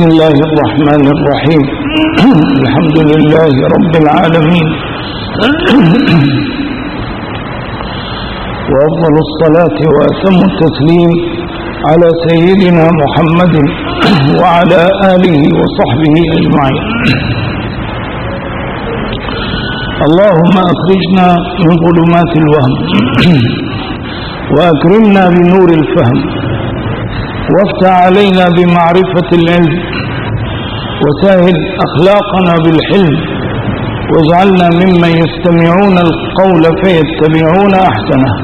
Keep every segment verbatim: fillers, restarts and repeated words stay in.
بسم الله الرحمن الرحيم. الحمد لله رب العالمين، وأفضل الصلاة وأتم التسليم على سيدنا محمد وعلى آله وصحبه أجمعين. اللهم أخرجنا من ظلمات الوهم وأكرمنا بنور الفهم، وافتح علينا بمعرفة العلم، وسهل أخلاقنا بالحلم، واجعلنا ممن يستمعون القول فيتبعون أحسنه.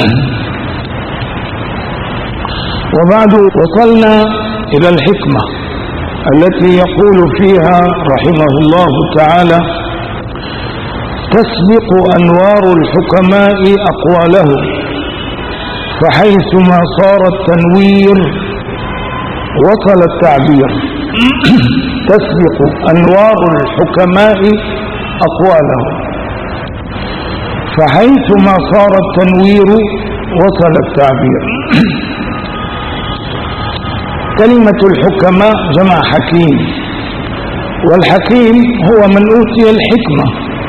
وبعد، وصلنا إلى الحكمة التي يقول فيها رحمه الله تعالى: تسبق أنوار الحكماء أقوالهم، فحيثما صار التنوير وصل التعبير. تسبق أنوار الحكماء أقوالهم، فحيثما صار التنوير وصل التعبير. كلمة الحكماء جمع حكيم، والحكيم هو من أوتي الحكمة.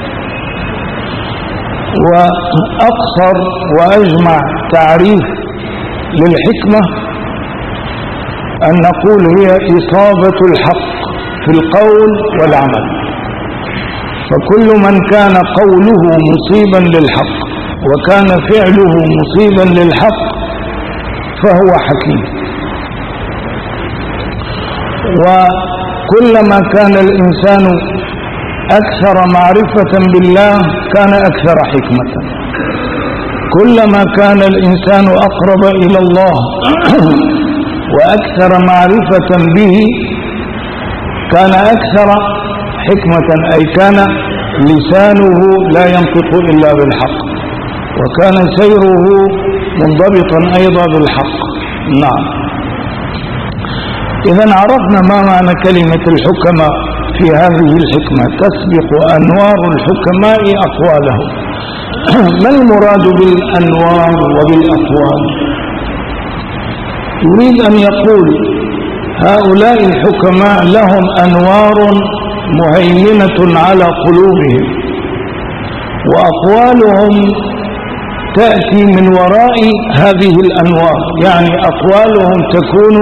وأقصر وأجمع تعريف للحكمة أن نقول هي إصابة الحق في القول والعمل. فكل من كان قوله مصيبا للحق وكان فعله مصيبا للحق فهو حكيم. وكلما كان الإنسان أكثر معرفة بالله كان أكثر حكمة. كلما كان الإنسان أقرب إلى الله وأكثر معرفة به كان أكثر حكمة، أي كان لسانه لا ينطق إلا بالحق، وكان سيره منضبطا أيضا بالحق. نعم. إذن عرفنا ما معنى كلمة الحكماء في هذه الحكمة: تسبق أنوار الحكماء أقوالهم. ما المراد بالأنوار وبالأقوال؟ يريد أن يقول هؤلاء الحكماء لهم أنوار مهيمنة على قلوبهم، وأقوالهم تأتي من وراء هذه الأنوار، يعني أقوالهم تكون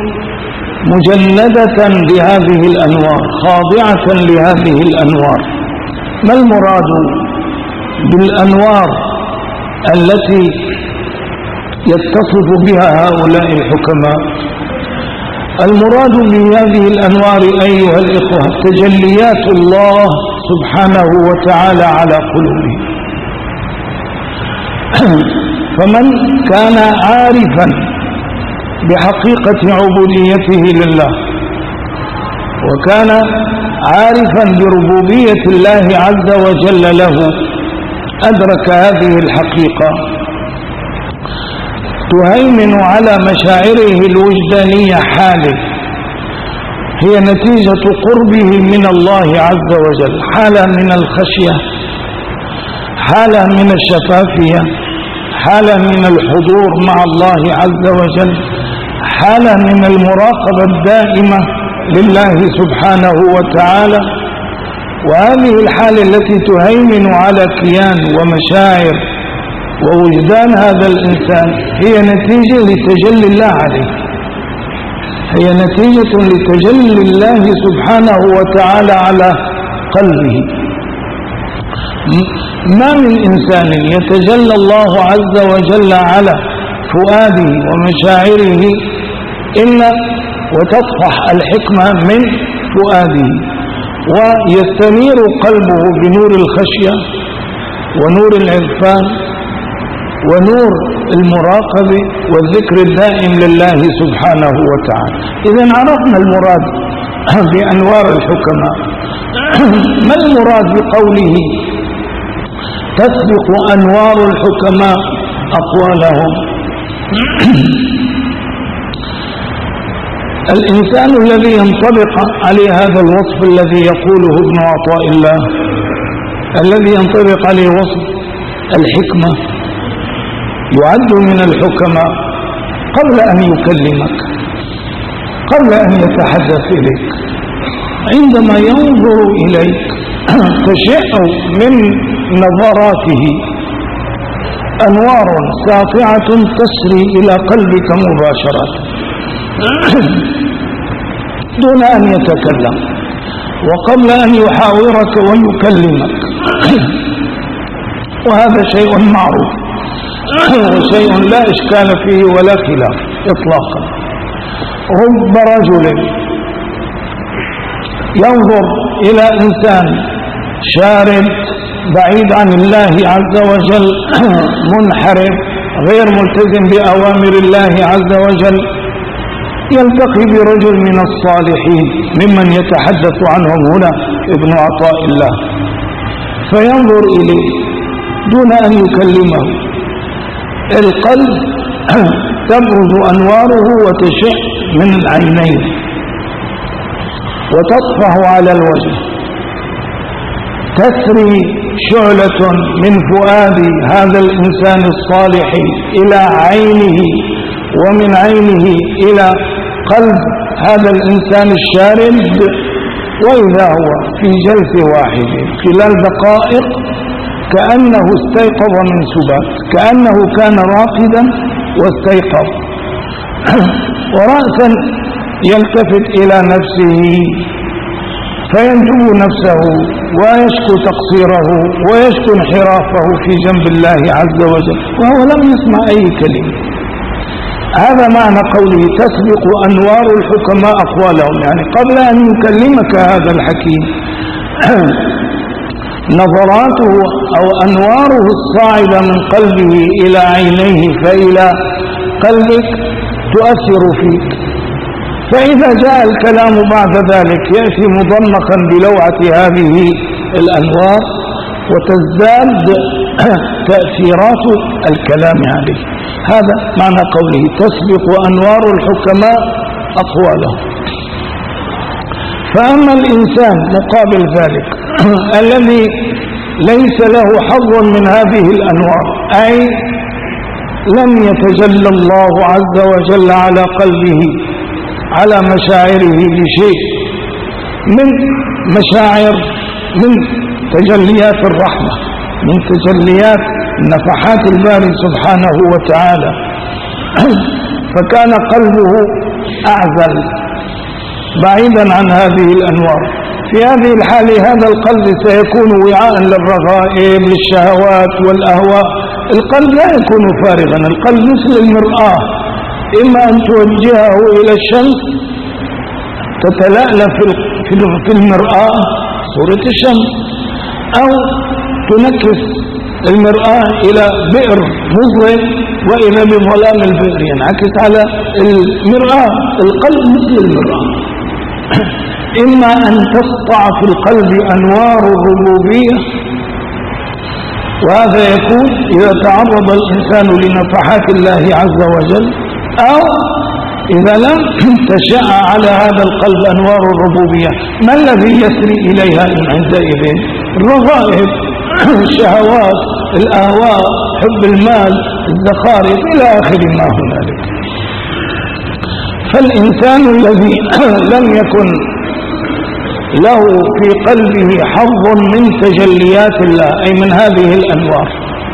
مجندة لهذه الأنوار، خاضعة لهذه الأنوار. ما المراد بالأنوار التي يتصف بها هؤلاء الحكماء؟ المراد بهذه الأنوار أيها الإخوة تجليات الله سبحانه وتعالى على قلوبهم. فمن كان عارفا بحقيقة عبوديته لله، وكان عارفا بربوبية الله عز وجل له، أدرك هذه الحقيقة تهيمن على مشاعره الوجدانية حاله. هي نتيجة قربه من الله عز وجل، حالة من الخشية، حالة من الشفافية، حالة من الحضور مع الله عز وجل، حالة من المراقبة الدائمة لله سبحانه وتعالى. وهذه الحالة التي تهيمن على كيان ومشاعر ووجدان هذا الإنسان هي نتيجة لتجلي الله عليه، هي نتيجة لتجلي الله سبحانه وتعالى على قلبه. ما من إنسان يتجلى الله عز وجل على فؤاده ومشاعره إلا وتطفح الحكمة من فؤاده، ويستنير قلبه بنور الخشية ونور العرفان ونور المراقبة والذكر الدائم لله سبحانه وتعالى. إذن عرفنا المراد بأنوار الحكماء. ما المراد بقوله تسبق أنوار الحكماء أقوالهم؟ الإنسان الذي ينطبق عليه هذا الوصف الذي يقوله ابن عطاء الله، الذي ينطبق عليه وصف الحكمة، يعد من الحكماء قبل أن يكلمك. قبل أن يتحدث إليك. عندما ينظر إليك تشع من نظراته أنوار ساطعة تسري إلى قلبك مباشرة دون أن يتكلم، وقبل أن يحاورك ويكلمك. وهذا شيء معروف وشيء لا إشكال فيه ولا خلاف إطلاقا. رب رجل ينظر إلى إنسان شارد بعيد عن الله عز وجل، منحرف غير ملتزم بأوامر الله عز وجل، يلتقي برجل من الصالحين ممن يتحدث عنهم هنا ابن عطاء الله، فينظر إليه دون أن يكلمه. القلب تبرز أنواره وتشع من العينين وتطفح على الوجه، تسري شعلة من فؤاد هذا الإنسان الصالح إلى عينه، ومن عينه إلى قلب هذا الإنسان الشارد، وإذا هو في جلس واحد خلال دقائق كأنه استيقظ من سبات، كأنه كان راقدا واستيقظ، ورأسا يلتفت إلى نفسه فينجو نفسه ويشكو تقصيره ويشكو انحرافه في جنب الله عز وجل، وهو لم يسمع أي كلمة. هذا معنى قوله تسبق أنوار الحكماء أقوالهم، يعني قبل أن يكلمك هذا الحكيم نظراته أو أنواره الصاعدة من قلبه إلى عينيه فإلى قلبك تؤثر فيك، فإذا جاء الكلام بعد ذلك يأتي مضمخا بلوعة هذه الأنوار وتزداد تأثيرات الكلام عليه. هذا معنى قوله تسبق أنوار الحكماء أقوالهم. فأما الإنسان مقابل ذلك الذي ليس له حظ من هذه الأنوار، أي لم يتجلى الله عز وجل على قلبه على مشاعره بشيء من مشاعر، من تجليات الرحمة، من تجليات نفحات الباري سبحانه وتعالى، فكان قلبه أعزل بعيدا عن هذه الأنوار. في هذه الحال هذا القلب سيكون وعاء للرغائب للشهوات والأهواء. القلب لا يكون فارغا، القلب مثل المرآة، إما أن توجهه إلى الشمس تتلألأ في المرآة صورة الشمس، أو تنكس المرآة إلى بئر مظلم وإذا بظلام البئر ينعكس على المرآة. القلب مثل المرآة، إما أن تسطع في القلب أنوار الربوبية، وهذا يكون إذا تعرض الإنسان لنفحات الله عز وجل، أو إذا لم تشع على هذا القلب أنوار الربوبية. ما الذي يسري إليها عندئذ؟ الرغائب، الشهوات، الأهواء، حب المال، الزخارف، إلى آخر ما هنالك. فالإنسان الذي لم يكن له في قلبه حظ من تجليات الله، أي من هذه الأنوار،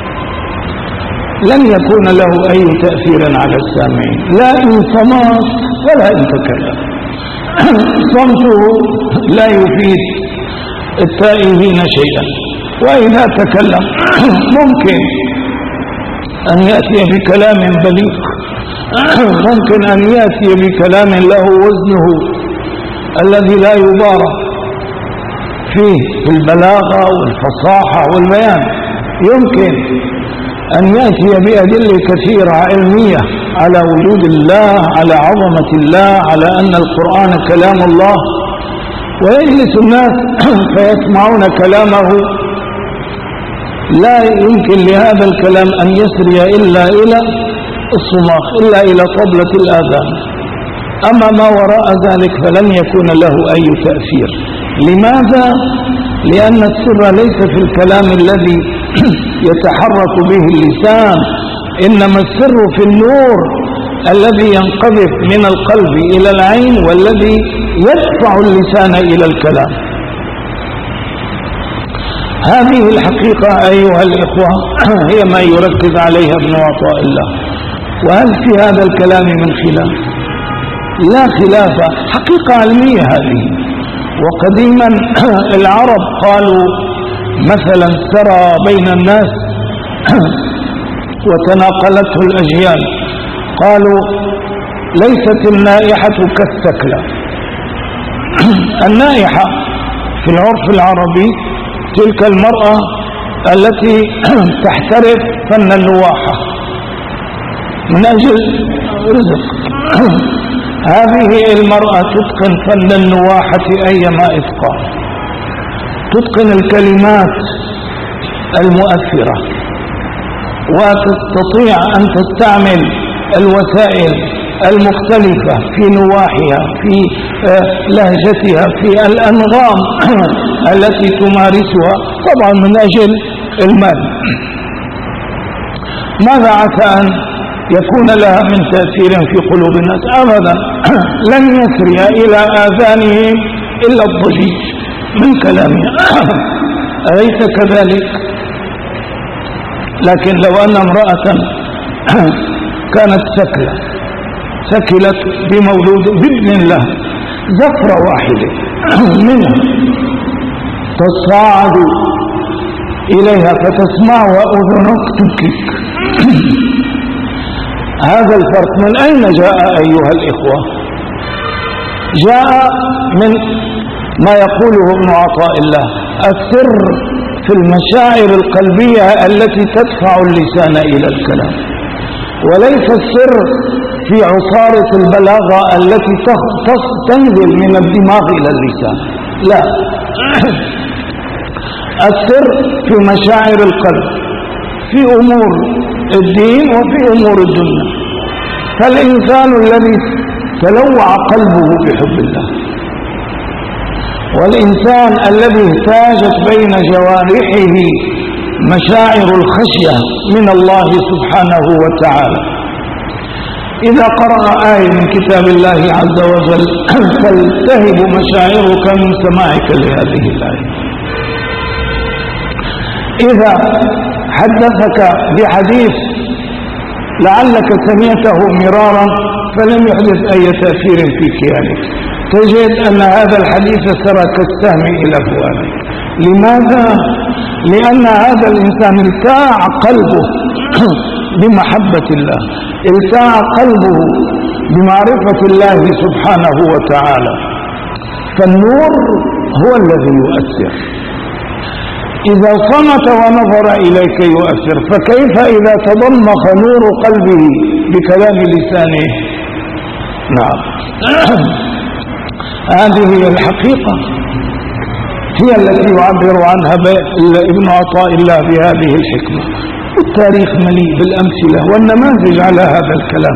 لن يكون له أي تأثير على السامعين، لا إن صمت ولا إن تكلم. صمته لا يفيد التائهين شيئا، وإذا تكلم ممكن أن يأتي بكلام بليغ، ممكن أن يأتي بكلام له وزنه الذي لا يبارى فيه البلاغة والفصاحة والبيان، يمكن أن يأتي بأدلة كثيرة علمية على وجود الله، على عظمة الله، على أن القرآن كلام الله، ويجلس الناس فيسمعون كلامه، لا يمكن لهذا الكلام أن يسري إلا إلى الصماخ، إلا إلى طبلة الآذان. أما ما وراء ذلك فلن يكون له أي تأثير. لماذا؟ لأن السر ليس في الكلام الذي يتحرك به اللسان، إنما السر في النور الذي ينقذف من القلب إلى العين والذي يدفع اللسان إلى الكلام. هذه الحقيقة أيها الإخوة هي ما يركز عليها ابن عطاء الله. وهل في هذا الكلام من خلاف؟ لا خلاف، حقيقة علمية هذه. وقديما العرب قالوا مثلا سرى بين الناس وتناقلته الأجيال، قالوا ليست النائحة كالثكلى. النائحة في العرف العربي تلك المرأة التي تحترف فن النواحة من أجل رزق. هذه المرأة تتقن فن النواحة أيما إتقان، تتقن الكلمات المؤثرة، وتستطيع أن تستعمل الوسائل المختلفة في نواحيها، في لهجتها، في الأنغام التي تمارسها، طبعا من أجل المال. ماذا عسى أن يكون لها من تأثير في قلوب الناس؟ أبدا، لن يسري إلى آذانهم إلا الضجيج من كلامها، أليس كذلك؟ لكن لو أن امرأة كانت سكلة سكلت بمولود بابن له زفرة واحدة منها تصاعد إليها فتسمعها أذنك تبكيك. هذا الفرق من أين جاء أيها الإخوة؟ جاء من ما يقوله ابن عطاء الله: السر في المشاعر القلبية التي تدفع اللسان إلى الكلام، وليس السر في عصارة البلاغة التي تنزل من الدماغ إلى اللسان، لا. السر في مشاعر القلب، في أمور الدين وفي أمور الدنيا. فالإنسان الذي تلوع قلبه بحب الله، والإنسان الذي اهتاجت بين جوارحه مشاعر الخشية من الله سبحانه وتعالى، إذا قرأ آية من كتاب الله عز وجل تلتهب مشاعرك من سماعك لهذه الآية. إذا حدثك بحديث لعلك سمعته مرارا فلم يحدث أي تأثير في كيانك، تجد أن هذا الحديث سرى كالسهم إلى فؤادك. لماذا؟ لأن هذا الإنسان التاع قلبه بمحبة الله، التاع قلبه بمعرفة الله سبحانه وتعالى. فالنور هو الذي يؤثر. إذا صمت ونظر إليك يؤثر، فكيف إذا تضمخ نور قلبه بكلام لسانه؟ نعم. هذه هي الحقيقة، هي التي يعبر عنها ابن عطاء الله بهذه الحكمة. والتاريخ مليء بالأمثلة والنماذج على هذا الكلام.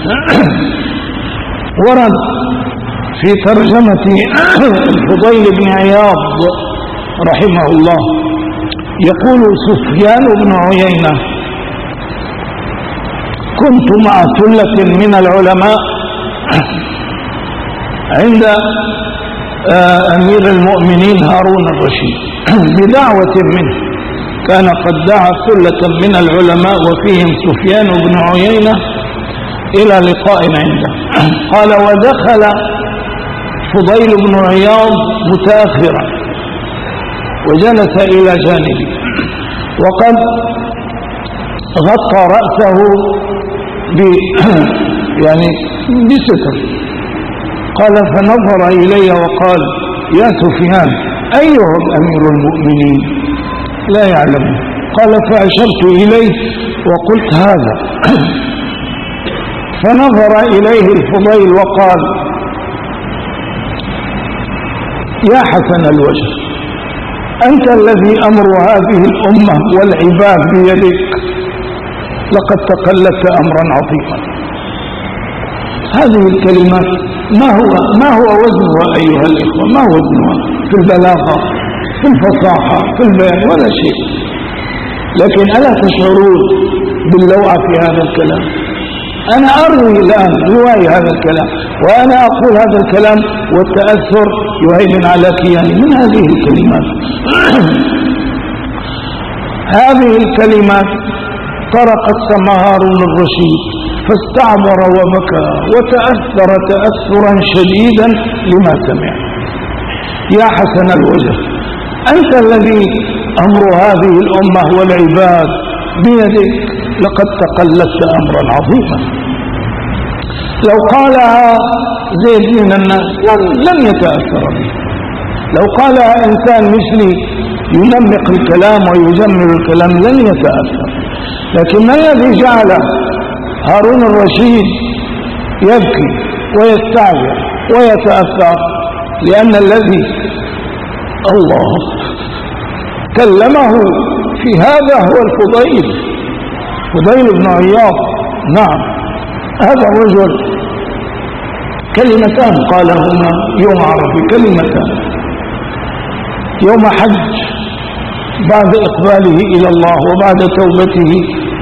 ورد في ترجمة الفضيل بن عياض رحمه الله يقول سفيان بن عيينة: كنت مع ثلة من العلماء عند أمير المؤمنين هارون الرشيد بدعوة منه، كان قد دعا ثلة من العلماء وفيهم سفيان بن عيينة إلى لقاء عنده. قال: ودخل فضيل بن عياض متأخرا وجلس إلى جانبي وقد غطى رأسه ب يعني بستر. قال: فنظر إلي وقال: يا سفيان أيهم أمير المؤمنين؟ لا يعلم. قال: فأشرت إليه وقلت هذا. فنظر إليه الفضيل وقال: يا حسن الوجه، أنت الذي أمر هذه الأمة والعباد بيدك، لقد تقلدت أمرا عظيما. هذه الكلمات ما هو ما هو وزنها أيها الإخوة؟ ما هو وزنها في البلاغة، في الفصاحة، في البيان؟ ولا شيء. لكن ألا تشعرون باللوعة في هذا الكلام؟ أنا أروي الآن رواية هذا الكلام، وأنا أقول هذا الكلام والتأثر يهيمن على كياني من هذه الكلمات. هذه الكلمات طرقت سمع هارون الرشيد فاستعبر وبكى وتأثر تأثرا شديدا لما سمع. يا حسن الوجه، أنت الذي أمر هذه الأمة والعباد بيدك، لقد تقلدت أمرا عظيما. لو قالها زيد من الناس لن يتأثر به، لو قالها إنسان مثلي ينمق الكلام ويجمل الكلام لن يتأثر. لكن ما الذي جعل هارون الرشيد يبكي ويستعجل ويتأثر؟ لأن الذي الله كلمه في هذا هو الفضيل، فضيل بن عياض. نعم، هذا الرجل كلمتان قالهما يوم عرفة، كلمتان يوم حج بعد إقباله إلى الله وبعد توبته.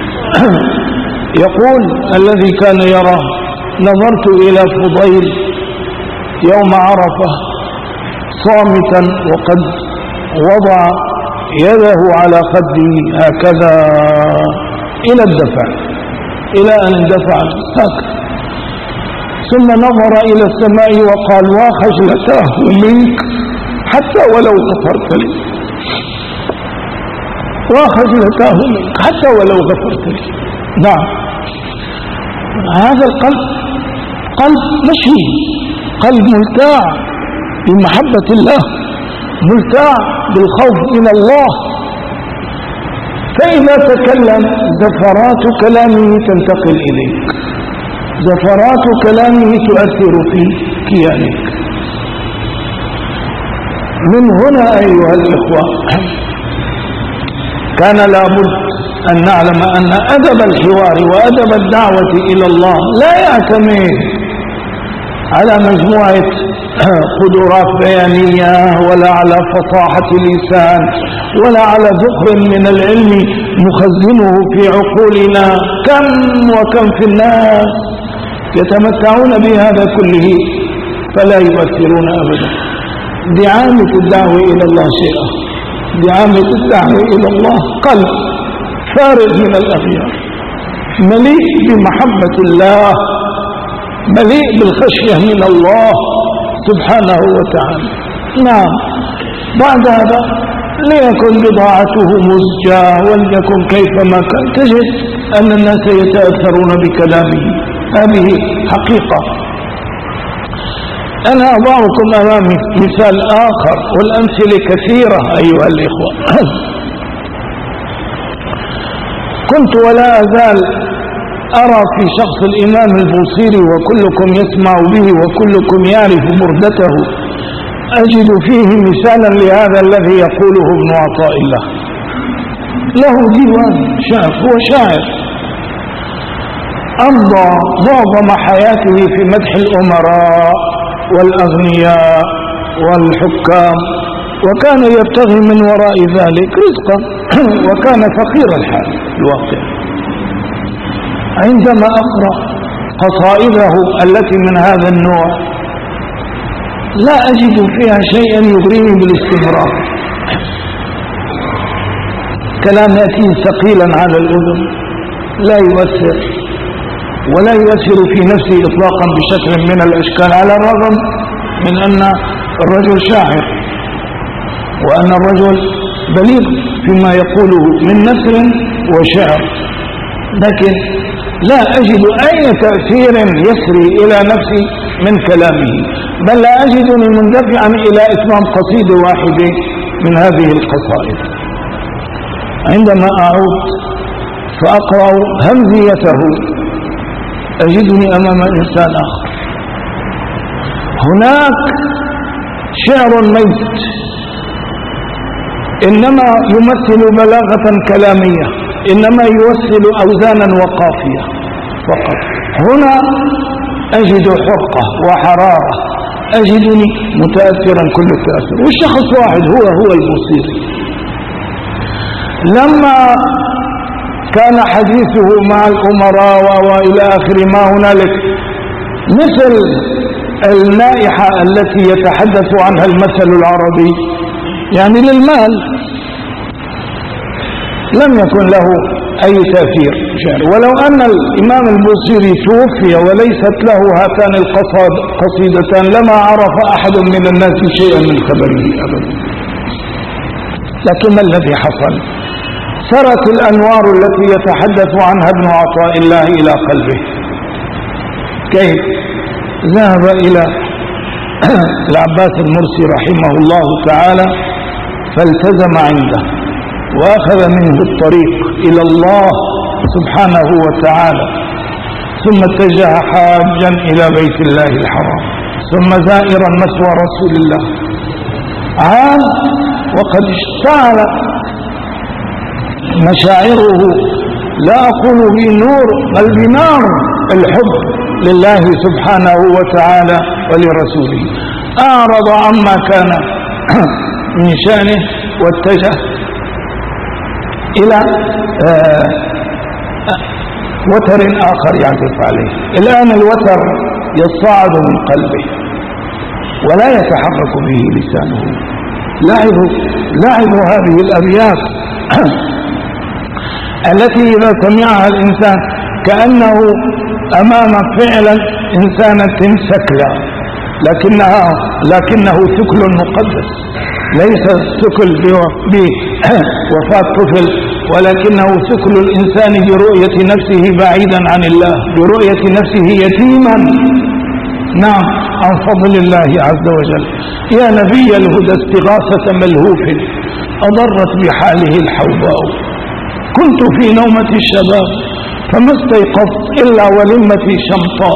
يقول الذي كان يرى: نظرت إلى فضيل يوم عرفة صامتا وقد وضع يده على خده هكذا إلى الدفع، إلى أن اندفع ساكت، ثم نظر إلى السماء وقال: وخجلتاه منك حتى ولو غفرت لي، وخجلتاه منك حتى ولو غفرت لي. نعم، هذا القلب قلب مشي، قلب ملتاع بمحبة الله، ملتاع بالخوف من الله. فإذا تكلم زفرات كلامه تنتقل إليك، زفرات كلامه تؤثر في كيانك. من هنا أيها الإخوة كان لابد أن نعلم أن أدب الحوار وأدب الدعوة إلى الله لا يعتمد على مجموعة قدرات بيانية ولا على فصاحة لسان ولا على ذخر من العلم نخزنه في عقولنا. كم وكم في الناس يتمتعون بهذا كله فلا يؤثرون أبدا. دعامة الدعوة إلى الله شيئا، دعامة الدعوة إلى الله قلب فارغ من الأغيار، مليء بمحبة الله، مليء بالخشية من الله سبحانه وتعالى. نعم، بعد هذا ليكن بضاعته مزجاة وليكن كيفما كان، تجد أن الناس يتأثرون بكلامه. هذه حقيقة. أنا أضعكم أمامي مثال آخر، والأمثلة كثيرة أيها الإخوة. كنت ولا أزال أرى في شخص الإمام البوصيري، وكلكم يسمع به وكلكم يعرف بردته، أجد فيه مثالا لهذا الذي يقوله ابن عطاء الله. له ديوان شعر، هو شاعر أمضى معظم حياته في مدح الأمراء والأغنياء والحكام، وكان يبتغي من وراء ذلك رزقا، وكان فقير الحال الواقع. عندما أقرأ قصائده التي من هذا النوع لا أجد فيها شيئا يغريني بالاستمرار. كلام يأتي ثقيلا على الأذن، لا يؤثر ولا يؤثر في نفسي إطلاقا بشكل من الأشكال، على الرغم من أن الرجل شاعر وأن الرجل بليغ فيما يقوله من نثر وشعر، لكن لا أجد أي تأثير يسري إلى نفسي من كلامه، بل لا أجدني مندفعا إلى إتمام قصيدة واحدة من هذه القصائد. عندما أعود فأقرأ همزيته أجدني أمام إنسان آخر. هناك شعر ميت إنما يمثل بلاغة كلامية، إنما يوصل أوزانا وقافية فقط. هنا أجد حرقة وحرارة، أجدني متأثرا كل التأثر، والشخص واحد هو هو البوصيري. لما كان حديثه مع الأمراء وإلى آخر ما هنالك، مثل النائحة التي يتحدث عنها المثل العربي، يعني للمال لم يكن له أي تأثير شعر. ولو أن الإمام البوصيري توفي وليست له هاتان القصيدتان لما عرف أحد من الناس شيئا من خبره أبدا. لكن ما الذي حصل؟ سرت الأنوار التي يتحدث عنها ابن عطاء الله إلى قلبه. كيف؟ ذهب إلى العباس المرسي رحمه الله تعالى فالتزم عنده وأخذ منه الطريق إلى الله سبحانه وتعالى، ثم اتجه حاجا إلى بيت الله الحرام، ثم زائرا مثوى رسول الله، عام وقد اشتعل مشاعره، لا أقول بنور بل بنار الحب لله سبحانه وتعالى ولرسوله. أعرض عما كان من شأنه واتجه إلى آه وتر آخر يعزف عليه. الآن الوتر يصعد من قلبه ولا يتحرك به لسانه. لاحظوا لاحظوا هذه الأبيات التي إذا سمعها الإنسان كأنه أمام فعلا إنسانة سكلة، لكنها لكنه ثكل مقدس، ليس ثكل بوفاة طفل، ولكنه ثكل الإنسان برؤية نفسه بعيدا عن الله، برؤية نفسه يتيما نعم عن فضل الله عز وجل. يا نبي الهدى استغاثة ملهوف أضرت بحاله الحوباء، كنت في نومة الشباب فما استيقظت إلا ولمتي شمطاء،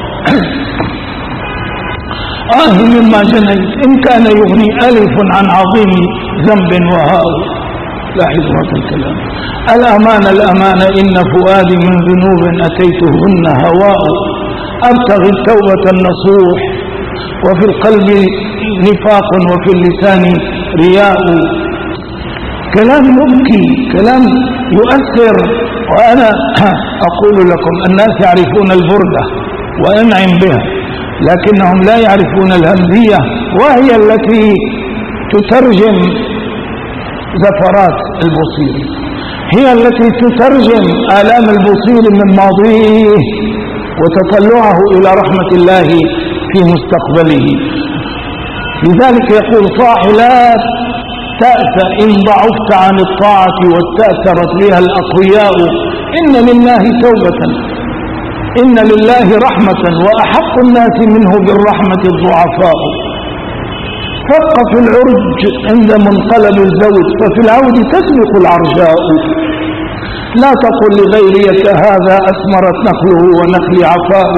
آه مما جنيت إن كان يغني ألف عن عظيم ذنب وهاء. لاحظوا هذا الكلام. الأمان الأمان إن فؤادي من ذنوب أتيتهن هواء، أبتغي التوبة النصوح وفي القلب نفاق وفي اللسان رياء. كلام يبكي، كلام يؤثر. وأنا أقول لكم الناس يعرفون البردة وأنعم بها، لكنهم لا يعرفون الهمزية، وهي التي تترجم زفرات البوصيري، هي التي تترجم آلام البوصيري من ماضيه وتطلعه إلى رحمة الله في مستقبله. لذلك يقول صاحي لا تأس إن ضعفت عن الطاعة واستأثرت بها الأقوياء، إن لله توبة إن لله رحمة وأحق الناس منه بالرحمة الضعفاء. فق في العرج عند منقلب الزوج ففي العود تسبق العرجاء. لا تقل لغيري كهذا أثمرت نخله ونخلي عفاء.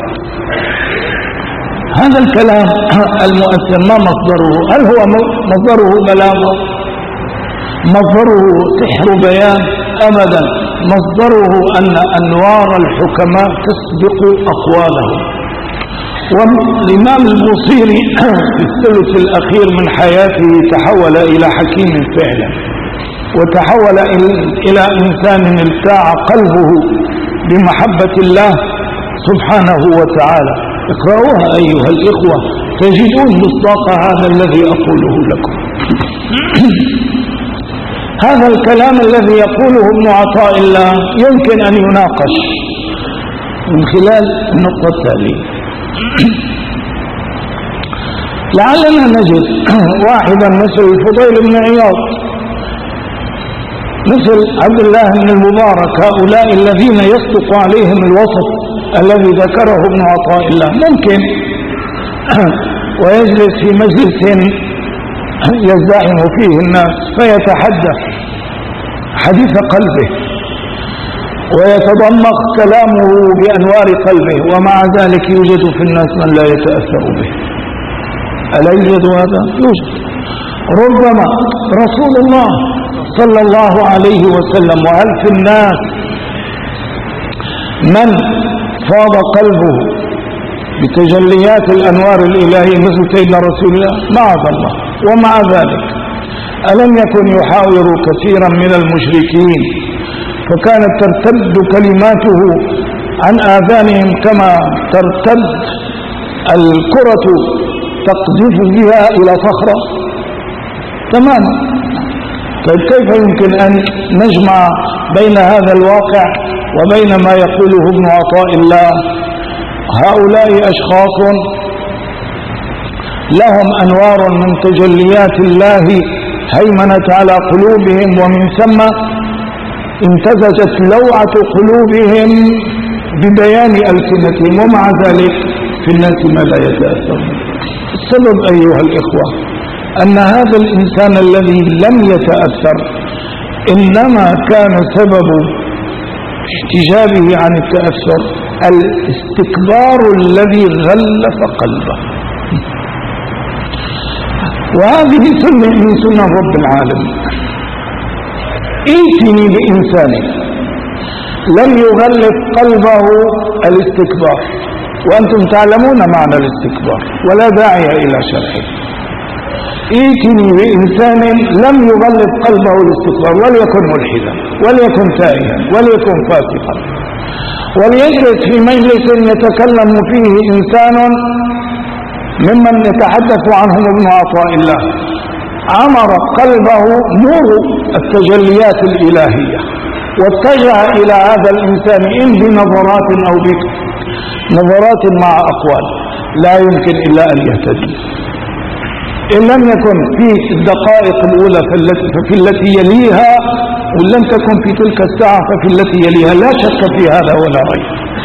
هذا الكلام المؤثر ما مصدره؟ هل هو مصدره بلاغة؟ مصدره سحر بيان؟ أبدا، مصدره أن أنوار الحكماء تسبق أقوالهم. والإمام البوصيري في الثلث الأخير من حياته تحول إلى حكيم فعلا، وتحول إلى إنسان التاع قلبه بمحبة الله سبحانه وتعالى. اقرأوها أيها الإخوة تجدون مصداق هذا الذي أقوله لكم. هذا الكلام الذي يقوله ابن عطاء الله يمكن أن يناقش من خلال النقطة التالية. لعلنا نجد واحدا مثل الفضيل بن عياض، مثل عبد الله بن المبارك، هؤلاء الذين يصدق عليهم الوصف الذي ذكره ابن عطاء الله، ممكن ويجلس في مجلس يزدحم فيه الناس فيتحدث حديث قلبه ويتضمخ كلامه بأنوار قلبه، ومع ذلك يوجد في الناس من لا يتأثر به. ألا يوجد هذا؟ يوجد. ربما رسول الله صلى الله عليه وسلم، وهل في الناس من فاض قلبه بتجليات الأنوار الإلهية مثل سيدنا رسول الله؟ معاذ الله. ومع ذلك ألم يكن يحاور كثيرا من المشركين فكانت ترتد كلماته عن آذانهم كما ترتد الكرة تقذف بها إلى صخرة تماما. طيب كيف يمكن أن نجمع بين هذا الواقع وبين ما يقوله ابن عطاء الله؟ هؤلاء أشخاص لهم أنوار من تجليات الله هيمنت على قلوبهم، ومن ثم امتزجت لوعة قلوبهم ببيان ألسنتهم، ومع ذلك في الناس ما لا يتأثر. السبب أيها الإخوة أن هذا الإنسان الذي لم يتأثر إنما كان سبب احتجابه عن التأثر الاستكبار الذي غلف قلبه. وهذه سنة من سنة رب العالمين. ائتني بإنسان لم يغلف قلبه الاستكبار، وأنتم تعلمون معنى الاستكبار ولا داعي إلى شرحه. ائتني بإنسان لم يغلف قلبه الاستكبار، وليكن ملحدا وليكن تائها وليكن فاسقا، وليجلس في مجلس يتكلم فيه إنسان ممن يتحدث عنهم ابن عطاء الله عمر قلبه نور التجليات الإلهية، واتجه إلى هذا الإنسان إن بنظرات أو بنظرات مع أقوال لا يمكن إلا أن يهتدي. إن لم يكن في الدقائق الأولى ففي التي يليها، وإن لم تكن في تلك الساعة ففي التي يليها، لا شك في هذا ولا ريب.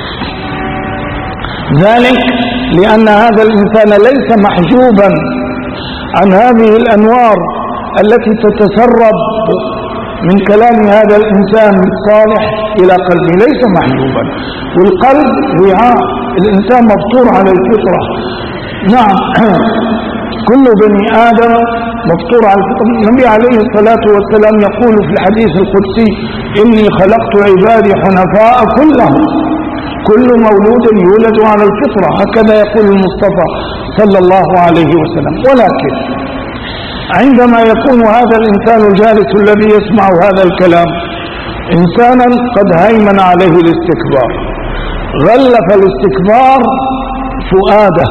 ذلك لأن هذا الإنسان ليس محجوبا عن هذه الأنوار التي تتسرب من كلام هذا الإنسان الصالح إلى قلبه، ليس محجوبا. والقلب وعاء، الإنسان مفطور على الفطرة. نعم، كل بني آدم مفطور على الفطرة. النبي عليه الصلاة والسلام يقول في الحديث القدسي: إني خلقت عبادي حنفاء كلهم، كل مولود يولد على الفطرة، هكذا يقول المصطفى صلى الله عليه وسلم. ولكن عندما يكون هذا الإنسان الجالس الذي يسمع هذا الكلام إنسانا قد هيمن عليه الاستكبار، غلف الاستكبار فؤاده،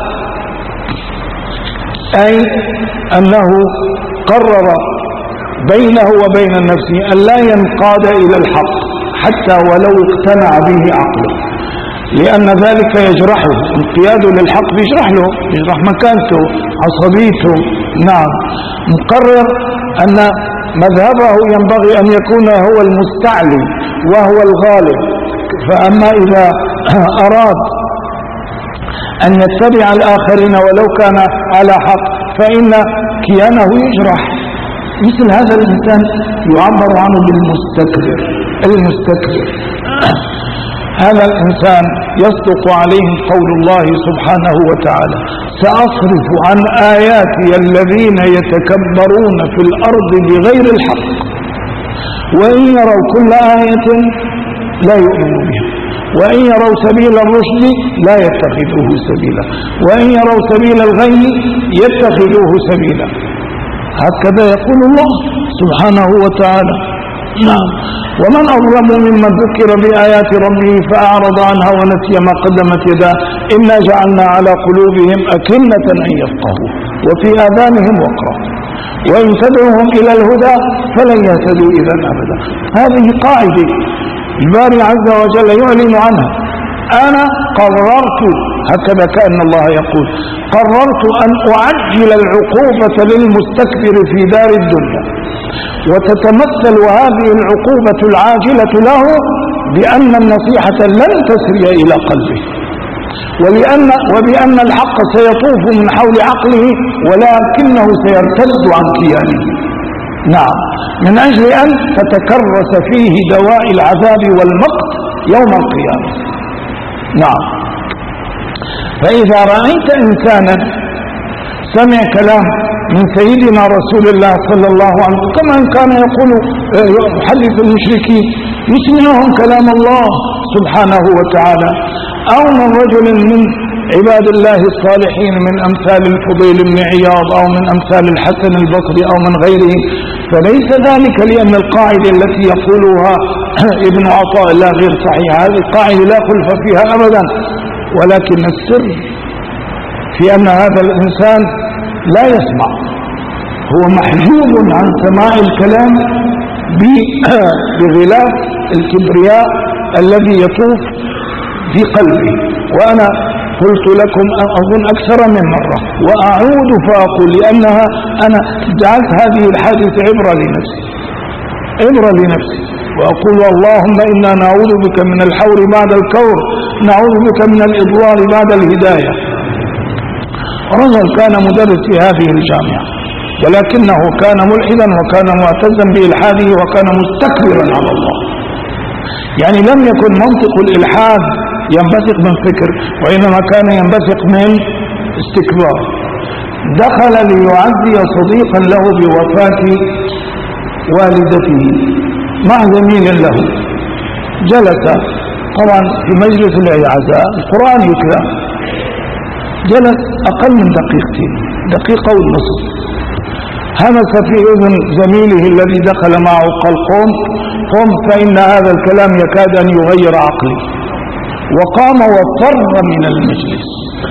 أي أنه قرر بينه وبين النفس أن لا ينقاد إلى الحق حتى ولو اقتنع به عقله، لأن ذلك يجرحه. انقياده للحق بيجرح له، يجرح مكانته، عصبيته. نعم، مقرر أن مذهبه ينبغي أن يكون هو المستعلي وهو الغالب. فأما إذا أراد أن يتبع الآخرين ولو كان على حق فإن كيانه يجرح. مثل هذا الإنسان يعبر عنه بالمستكبر. المستكبر هذا الإنسان يصدق عليه قول الله سبحانه وتعالى: سأصرف عن آياتي الذين يتكبرون في الأرض بغير الحق وإن يروا كل آية لا يؤمنوا بها وإن يروا سبيل الرشد لا يتخذوه سبيلا وإن يروا سبيل الغي يتخذوه سبيلا. هكذا يقول الله سبحانه وتعالى. نعم، ومن أظلم ممن ذكر بآيات ربه فأعرض عنها ونسي ما قدمت يداه إنا جعلنا على قلوبهم أكنة أن يفقهوا وفي آذانهم وقرا وإن تدعوهم إلى الهدى فلن يهتدوا إذا أبدا. هذه قاعدة الباري عز وجل يعلن عنها. أنا قررت، هكذا كأن الله يقول، قررت أن أعجل العقوبة للمستكبر في دار الدنيا، وتتمثل هذه العقوبة العاجلة له بأن النصيحة لن تسري إلى قلبه، ولأن وبأن الحق سيطوف من حول عقله ولكنه سيرتد عن كيانه. نعم، من أجل أن تتكرس فيه دواء العذاب والمقت يوم القيامة. نعم، فإذا رأيت إنسانا سمع كلام من سيدنا رسول الله صلى الله عليه وسلم كما كان يقول يحدث المشركين، يسمعهم كلام الله سبحانه وتعالى، أو من رجل من عباد الله الصالحين من أمثال الفضيل بن عياض أو من أمثال الحسن البصري أو من غيره، فليس ذلك لأن القاعدة التي يقولها ابن عطاء الله غير صحيحة، هذه القاعدة لا خلف فيها أبدا، ولكن السر في أن هذا الإنسان لا يسمع، هو محجوب عن سماع الكلام بغلاف الكبرياء الذي يطوف في قلبه. وأنا قلت لكم أظن أكثر من مرة وأعود فأقول، لأنها أنا جعلت هذه الحادثة عبرة لنفسي عبرة لنفسي وأقول اللهم إنا نعوذ بك من الحور بعد الكور، نعوذ بك من الإضلال بعد الهداية. رجل كان مدرس في هذه الجامعة، ولكنه كان ملحدا وكان معتزا بإلحاده وكان مستكبرا على الله، يعني لم يكن منطق الإلحاد ينبثق من فكر، وإنما كان ينبثق من استكبار. دخل ليعزي صديقا له بوفاة والدته مع زميل له، جلس طبعا في مجلس العزاء القرآن يتلى، جلس أقل من دقيقتين، دقيقة ونصف، همس في أذن زميله الذي دخل معه قال قم قم فإن هذا الكلام يكاد أن يغير عقلي، وقام وفر من المجلس.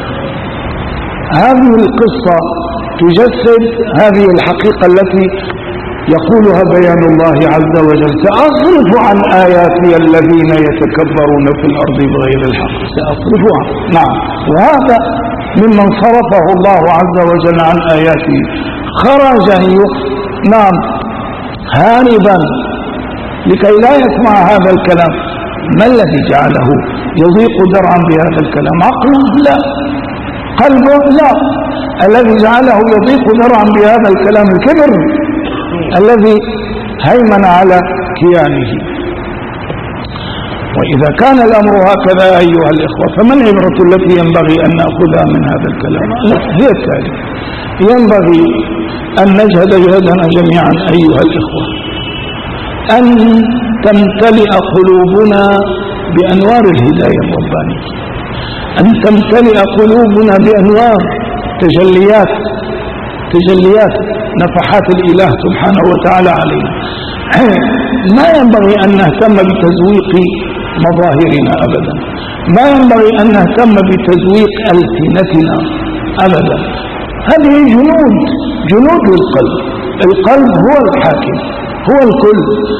هذه القصة تجسد هذه الحقيقة التي يقولها بيان الله عز وجل: سأصرف عن آياتي الذين يتكبرون في الأرض بغير الحق. سأصرف عن، نعم، وهذا ممن صرفه الله عز وجل عن آياته، خرج نعم هاربا لكي لا يسمع هذا الكلام. ما الذي جعله يضيق درعا بهذا الكلام؟ عقله؟ لا. قلبه؟ لا. الذي جعله يضيق درعا بهذا الكلام الكبر الذي هيمن على كيانه. وإذا كان الأمر هكذا أيها الإخوة، فما العبرة التي ينبغي أن نأخذها من هذا الكلام؟ هي التالي: ينبغي أن نجهد جهدنا جميعا أيها الإخوة أن تمتلئ قلوبنا بأنوار الهداية الربانية، أن تمتلئ قلوبنا بأنوار تجليات تجليات نفحات الإله سبحانه وتعالى علينا. ما ينبغي أن نهتم بتزويق مظاهرنا أبدا، ما ينبغي أن نهتم بتزويق ألسنتنا أبدا. هذه جنود جنود للقلب، القلب هو الحاكم، هو الكل.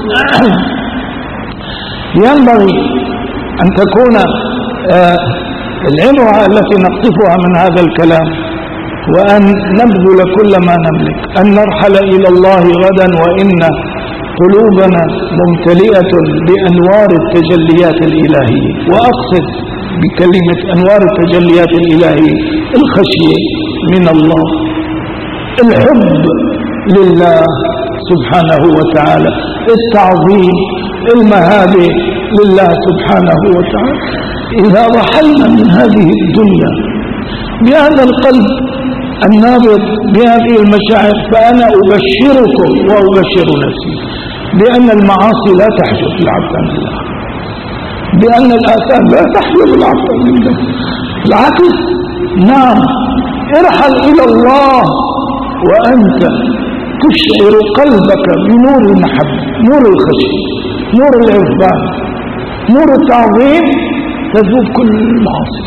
ينبغي أن تكون العبرة التي نقطفها من هذا الكلام، وأن نبذل كل ما نملك، أن نرحل إلى الله غدا وإن قلوبنا ممتلئة بأنوار التجليات الإلهية. وأقصد بكلمة أنوار التجليات الإلهية الخشية من الله، الحب لله سبحانه وتعالى، التعظيم، المهابة لله سبحانه وتعالى. إذا رحلنا من هذه الدنيا بهذا القلب النابض بهذه المشاعر، فأنا أبشركم وأبشر نفسي بأن المعاصي لا تحجب العبد عن الله، بأن الآثام لا تحجب العبد عن الله. العكس، نعم، ارحل إلى الله وأنت تشعر قلبك بنور المحبة، نور الخشية، نور العرفان، نور التعظيم، تذوب كل المعاصي.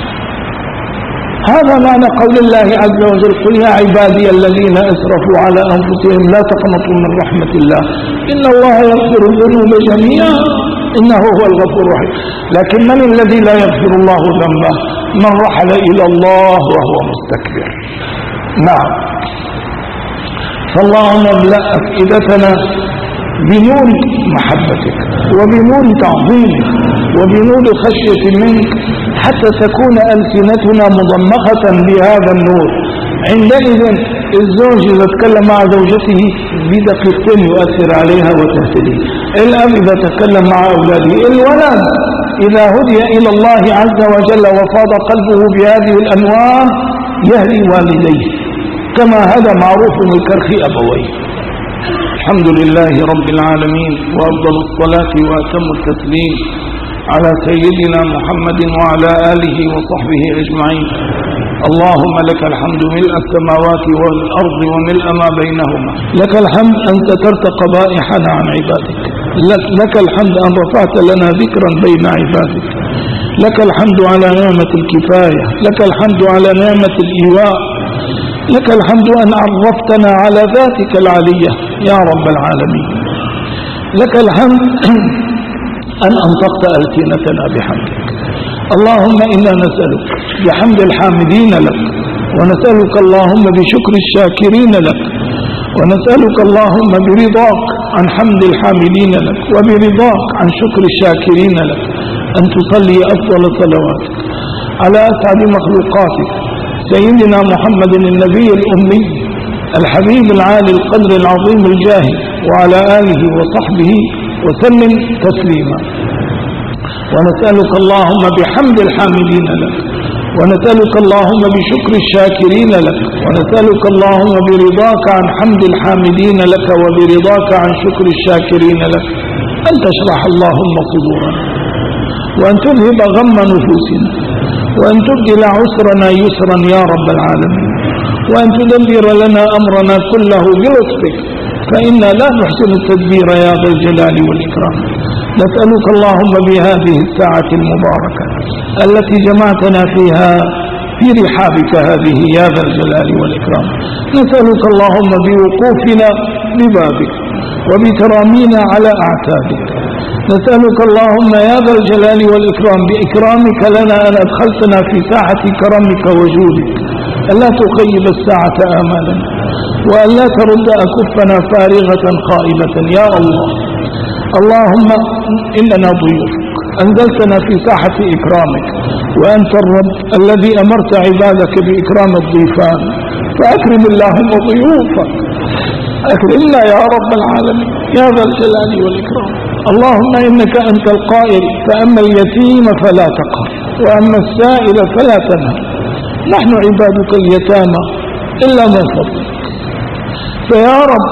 هذا معنى قول الله عز وجل: قل يا عبادي الذين أسرفوا على أنفسهم لا تقنطوا من رحمة الله إن الله يغفر الذنوب جميعا إنه هو الغفور الرحيم. لكن من الذي لا يغفر الله ذنبه؟ من رحل إلى الله وهو مستكبر. نعم، فاللهم املأ أفئدتنا بنور محبتك وبنور تعظيمك وبنور خشية منك، حتى تكون ألسنتنا مضمخة بهذا النور. عندئذ الزوج إذا تكلم مع زوجته بدقيقتين يؤثر عليها وتهتدي، الأب إذا تكلم مع أولاده، الولد إذا هدي إلى الله عز وجل وفاض قلبه بهذه الأنوار يهدي والديه كما هذا معروف من كرخ أبويه. الحمد لله رب العالمين، وأفضل الصلاة وأتم التسليم على سيدنا محمد وعلى آله وصحبه أجمعين. اللهم لك الحمد ملء السماوات والأرض وملء ما بينهما. لك الحمد أن سترت قبائحنا عن عبادك. لك الحمد أن رفعت لنا ذكرا بين عبادك. لك الحمد على نعمة الكفاية. لك الحمد على نعمة الإيواء. لك الحمد أن عرفتنا على ذاتك العلية يا رب العالمين. لك الحمد أن أنطقت ألسنتنا بحمدك. اللهم إنا نسألك بحمد الحامدين لك، ونسألك اللهم بشكر الشاكرين لك، ونسألك اللهم برضاك عن حمد الحامدين لك وبرضاك عن شكر الشاكرين لك أن تصلي أفضل صلواتك على أسعد مخلوقاتك سيدنا محمد النبي الأمي الحبيب العالي القدر العظيم الجاه، وعلى آله وصحبه وسلم تسليما. ونسألك اللهم بحمد الحامدين لك، ونسألك اللهم بشكر الشاكرين لك، ونسألك اللهم برضاك عن حمد الحامدين لك وبرضاك عن شكر الشاكرين لك أن تشرح اللهم صدورنا، وأن تذهب غم نفوسنا، وأن تبدل عسرنا يسرا يا رب العالمين، وأن تدبر لنا أمرنا كله بلطفك، فإنا لا نحسن التدبير يا ذا الجلال والإكرام. نسألك اللهم بهذه الساعة المباركة التي جمعتنا فيها في رحابك هذه يا ذا الجلال والإكرام، نسألك اللهم بوقوفنا ببابك وبترامينا على أعتابك، نسألك اللهم يا ذا الجلال والإكرام بإكرامك لنا أن أدخلتنا في ساحة كرمك وجودك ألا تخيب الساعة آمالنا، وألا ترد أكفنا فارغة خائبة يا الله. اللهم إننا ضيوفك أنزلتنا في ساحة إكرامك، وأنت الرب الذي أمرت عبادك بإكرام الضيفان، فأكرم اللهم ضيوفك، أكرمنا يا رب العالمين يا ذا الجلال والإكرام. اللهم إنك أنت القائل فأما اليتيم فلا تقهر وأما السائل فلا تنهر، نحن عبادك اليتامى إلا من فضلك، فيا رب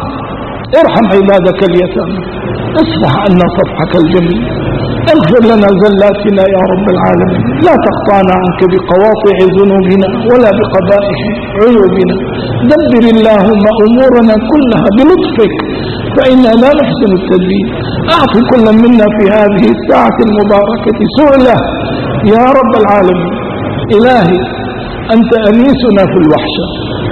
ارحم عبادك اليتامى، اصفح عنا صفحك الجميل، اغفر لنا زلاتنا يا رب العالمين، لا تقطعنا عنك بقواطع ذنوبنا ولا بقبائح عيوبنا، دبر اللهم أمورنا كلها بلطفك فإنا لا نحسن التدبير. أعط كل منا في هذه الساعة المباركة سؤله يا رب العالمين. إلهي أنت أنيسنا في الوحشة،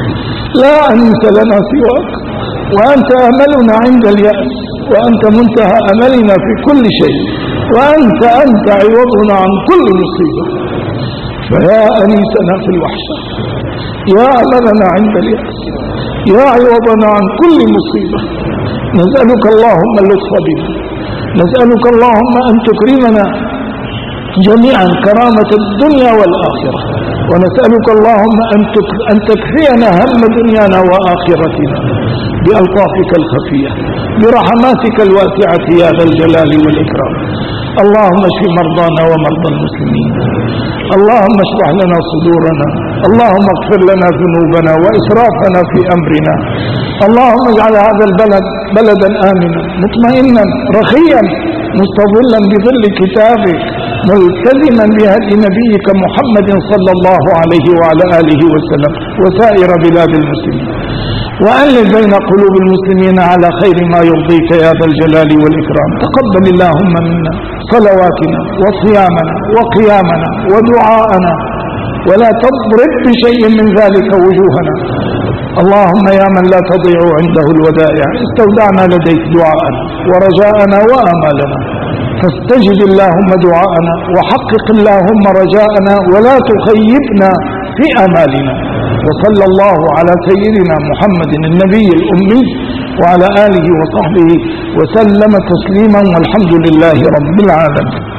لا أنيس لنا سواك، وأنت أملنا عند اليأس، وأنت منتهى أملنا في كل شيء، وأنت أنت عوضنا عن كل مصيبة، فيا أنيسنا في الوحشة، يا أملنا عند اليأس، يا عوضنا عن كل مصيبة، نسألك اللهم اللطف بنا، نسألك اللهم أن تكرمنا جميعا كرامة الدنيا والآخرة، ونسألك اللهم أن تكفينا هم دنيانا وآخرتنا بألطافك الخفية برحماتك الواسعة يا ذا الجلال والإكرام. اللهم اشف مرضانا ومرضى المسلمين، اللهم اشرح لنا صدورنا، اللهم اغفر لنا ذنوبنا وإسرافنا في أمرنا، اللهم اجعل هذا البلد بلدا آمنا مطمئنا رخيا مستظلا بظل كتابك ملتزما بهدي نبيك محمد صلى الله عليه وعلى آله وسلم وسائر بلاد المسلمين، وألف بين قلوب المسلمين على خير ما يرضيك يا ذا الجلال والإكرام. تقبل اللهم منا صلواتنا وصيامنا وقيامنا ودعاءنا، ولا تضرب بشيء من ذلك وجوهنا. اللهم يا من لا تضيع عنده الودائع، استودعنا لديك دعاءنا ورجاءنا وآمالنا، فاستجب اللهم دعاءنا وحقق اللهم رجاءنا ولا تخيبنا في آمالنا. وصلى الله على سيدنا محمد النبي الأمي وعلى آله وصحبه وسلم تسليما، والحمد لله رب العالمين.